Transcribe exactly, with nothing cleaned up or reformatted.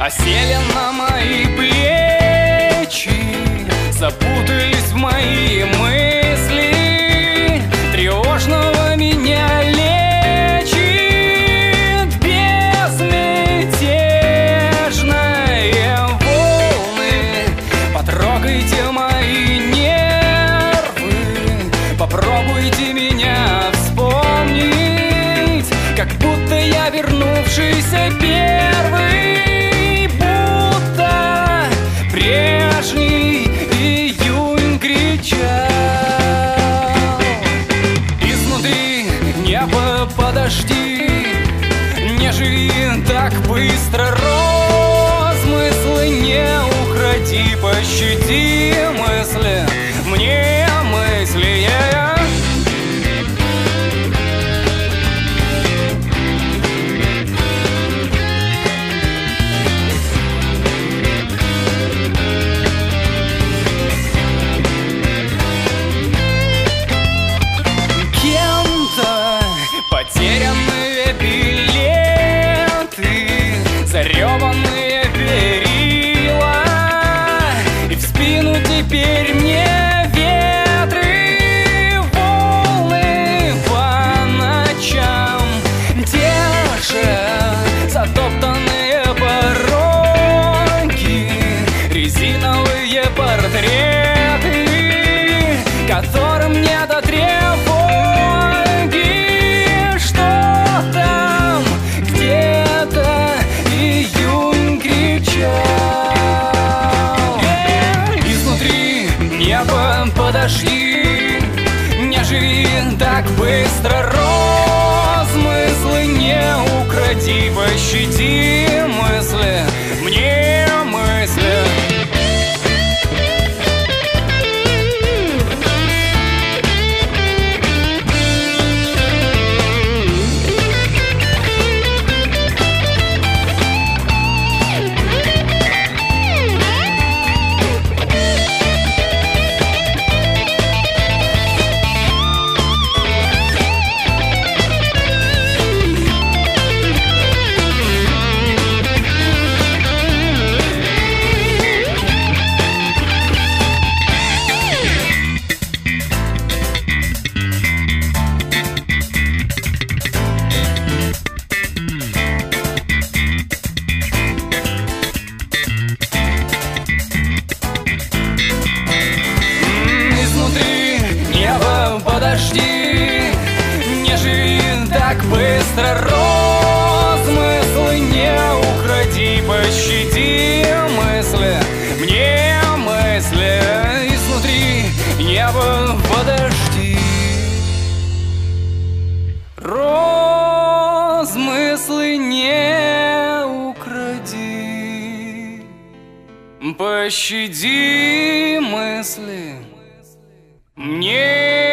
осели на мои плечи, запутались в мои мысли, тревожного меня лечит безмятежные волны. Потрогайте мои нервы, попробуйте меня вспомнить, как будто я вернувшийся первый, будто прежний июнь кричал. Изнутри небо подожди, не живи так быстро, розмыслы не укради, пощади мысли, мне мысли. Потерянные билеты, зареванные перила, и в спину теперь мне ветры, волны по ночам, те же затоптанные пороги, резиновые портреты, которым не до тревоги. Подожди, не живи так быстро, розмыслы не укради, пощади мысли, мне мысли. Подожди, не живи так быстро, розмыслы не укради, пощади мысли, мне мысли. Изнутри небо подожди, розмыслы не укради, пощади мысли, мне